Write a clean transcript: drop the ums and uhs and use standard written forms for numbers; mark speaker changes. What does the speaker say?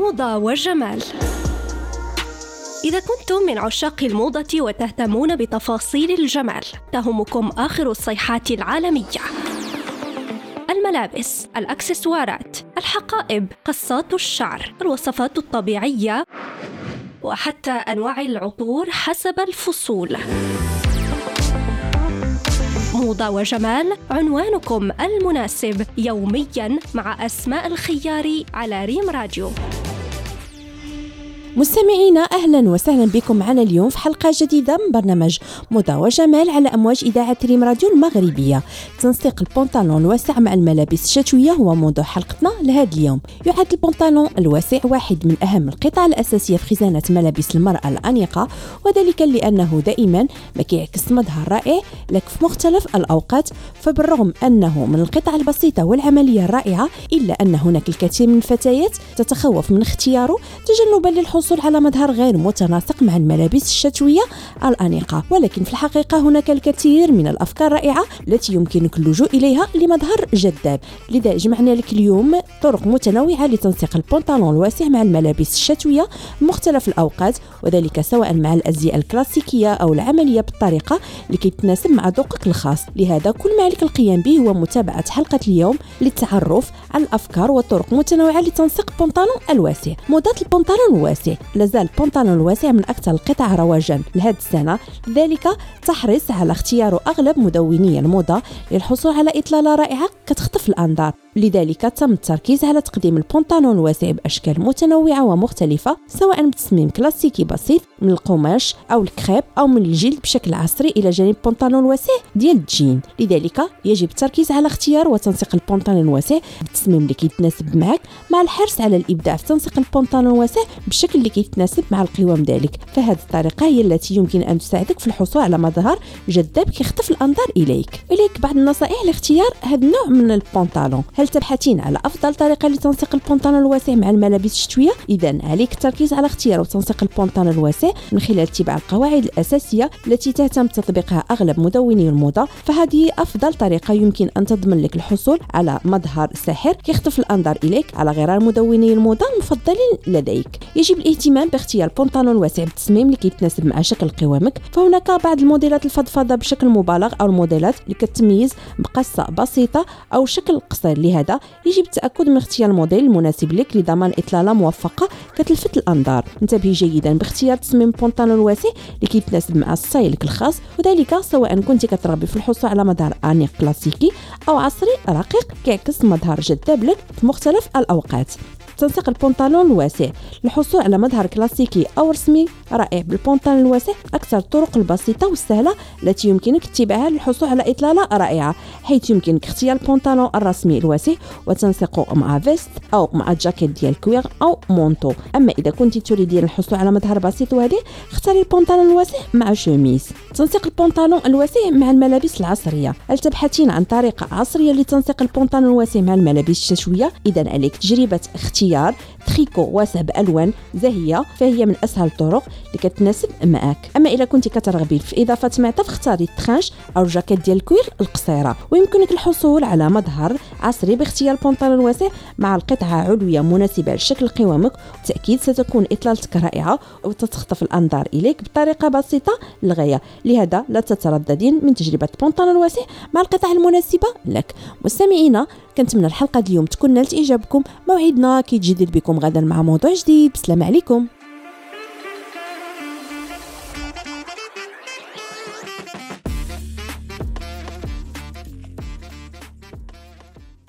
Speaker 1: موضة وجمال. إذا كنتم من عشاق الموضة وتهتمون بتفاصيل الجمال، تهمكم آخر الصيحات العالمية: الملابس، الأكسسوارات، الحقائب، قصات الشعر، الوصفات الطبيعية، وحتى أنواع العطور حسب الفصول. موضة وجمال، عنوانكم المناسب يومياً مع أسماء الخياري على ريم راديو.
Speaker 2: مستمعينا، أهلا وسهلا بكم معنا اليوم في حلقة جديدة من برنامج موضة وجمال على أمواج إذاعة ريم راديو المغربية. تنسيق البنطلون الواسع مع الملابس الشتوية هو موضوع حلقتنا لهذا اليوم. يعد البنطلون الواسع واحد من أهم القطع الأساسية في خزانة ملابس المرأة الأنيقة، وذلك لأنه دائما ما كيعكس مظهر رائع لك في مختلف الأوقات. فبالرغم أنه من القطع البسيطة والعملية الرائعة، إلا أن هناك الكثير من الفتيات تتخوف من اختياره تجنبا للحصول على مظهر غير متناسق مع الملابس الشتوية الأنيقة. ولكن في الحقيقة هناك الكثير من الأفكار الرائعة التي يمكنك اللجوء إليها لمظهر جذاب. لذا جمعنا لك اليوم طرق متنوعة لتنسيق البنطلون الواسع مع الملابس الشتوية بمختلف الأوقات، وذلك سواء مع الأزياء الكلاسيكية أو العملية بالطريقة لكي تناسب مع ذوقك الخاص. لهذا كل ما عليك القيام به هو متابعة حلقة اليوم للتعرف على الأفكار وطرق متنوعة لتنسيق البنطلون الواسع. موضة البنطلون الواسع. لازال البنطلون الواسع من أكثر القطع رواجا لهذه السنة، لذلك تحرص على اختيار أغلب مدوني الموضة للحصول على إطلالة رائعة كتخطف الأنظار. لذلك تم التركيز على تقديم البنطلون الواسع بأشكال متنوعة ومختلفة، سواء بتصميم كلاسيكي بسيط من القماش أو الكريب أو من الجلد بشكل عصري، إلى جانب البنطلون الواسع ديال الجين. لذلك يجب التركيز على اختيار وتنسيق البنطلون الواسع بالتصميم اللي كيتناسب معك، مع الحرص على الإبداع في تنسيق البنطلون الواسع بالشكل اللي كيتناسب مع القوام ديالك. فهذه الطريقة هي التي يمكن أن تساعدك في الحصول على مظهر جذاب كيخطف الأنظار إليك. بعض النصائح لاختيار هذا النوع من البنطلون. هل تبحثين على أفضل طريقة لتنسيق البنطلون الواسع مع الملابس الشتوية؟ إذن عليك التركيز على اختيار وتنسيق البنطلون الواسع من خلال اتباع القواعد الأساسية التي تهتم بتطبيقها أغلب مدوني الموضة. فهذه أفضل طريقة يمكن أن تضمن لك الحصول على مظهر ساحر كيخطف الأنظار إليك على غرار مدوني الموضة المفضلين لديك. يجب الاهتمام باختيار البنطلون الواسع بالتصميم اللي كيتناسب مع شكل قوامك. فهناك بعض الموديلات الفضفاضة بشكل مبالغ، أو الموديلات اللي كتميز بقصة بسيطة أو شكل قصير. لهذا يجب التأكد من اختيار الموديل المناسب لك لضمان إطلالة موفقة كتلفت الأنظار. انتبهي جيدا باختيار تصميم البنطلون الواسع اللي كيتناسب مع ستايلك الخاص، وذلك سواء كنت كترغبي في الحصول على مظهر أنيق كلاسيكي أو عصري رقيق كيعكس مظهر جذاب لك في مختلف الأوقات. تنسيق البنطلون الواسع للحصول على مظهر كلاسيكي أو رسمي رائع بالبنطلون الواسع أكثر الطرق البسيطة والسهلة التي يمكنك اتباعها للحصول على إطلالة رائعة، حيث يمكنك اختيار البنطلون الرسمي الواسع وتنسيقه مع فيست أو مع جاكيت ديال كوير أو مونطو. أما إذا كنت تريدين الحصول على مظهر بسيط وهادئ، اختاري البنطلون الواسع مع شوميز. تنسيق البنطلون الواسع مع الملابس العصرية. هل تبحثين عن طريقة عصرية لتنسيق البنطلون الواسع مع الملابس الشتوية؟ إذن عليك تجربة اختيار تريكو واسع بألوان زاهية، فهي من أسهل الطرق اللي كتناسب معك. أما إذا كنت كترغبي في إضافة معطف، اختاري الترانش أو الجاكيت ديال الكوير القصيرة. ويمكنك الحصول على مظهر عصري باختيار البنطلون الواسع مع القطعة علوية مناسبة لشكل قوامك. بالتأكيد ستكون إطلالتك رائعة وتتخطف الأنظار إليك بطريقة بسيطة للغاية. لهذا لا تترددين من تجربة البنطلون الواسع مع القطعة المناسبة لك. مستمعينا، كنتمنى الحلقة اليوم تكون نالت إعجابكم. موعدنا كيتجدد بكم غدا مع موضوع جديد. بسلام عليكم.